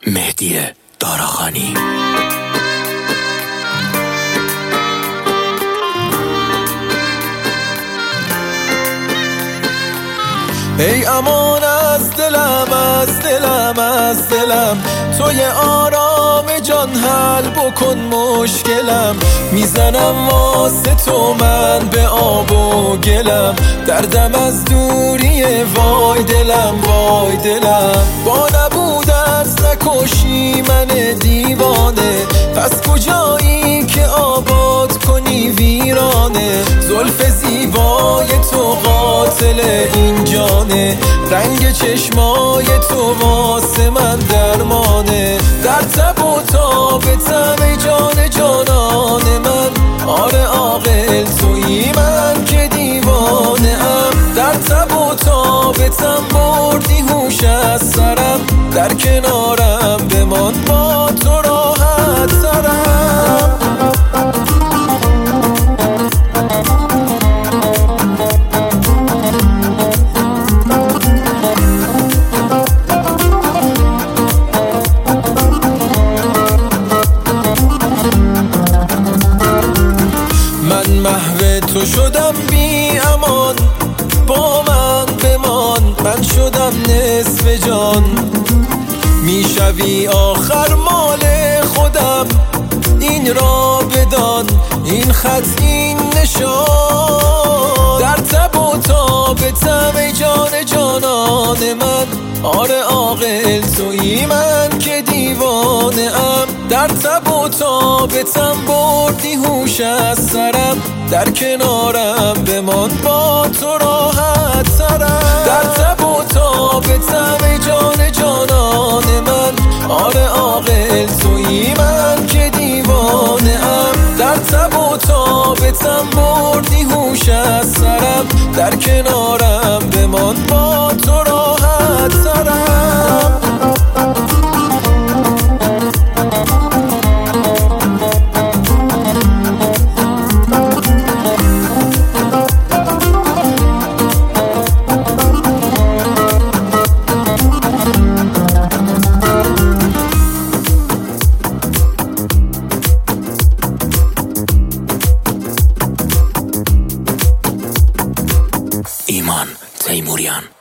مهدی داراخانی. ای امان از دلم، از دلم، از دلم، توی آرام جان حل بکن مشکلم. میزنم واسه تو من به آب و گلم، دردم از دوریه وای دلم، وای دلم. با نبودت نکشی من دیوانه، پس کجایی که آباد کنی ویرانه. زلف زیبای تو قاتل این جانه، رنگ چشمای تو واسه من درمانه. در تب و تابتم ای جان جانان من، آره عاقل تویی من که دیوانه ام. در تب و تابتم بردی هوش از سرم، در کنارم بمان با تو راحت ترم. من محو تو شدم بی امان، با من بمان، من شدم نصف جان. میشوی آخر مال خودم، این را بدان، این خط این نشان. در تب و تابتم ای جان جانان من، آره عاقل تویی من که دیوانه ام. در تب و تابتم بردی هوش از سرم، در کنارم بمان با تو راحت ترم. در تب و تابتم ای جان جانان من، آره عاقل تویی من که دیوانه ام. در تب و تابتم بردی هوش از سرم، در کنارم بمان با تو راحت ترم. ایمان تیموریان.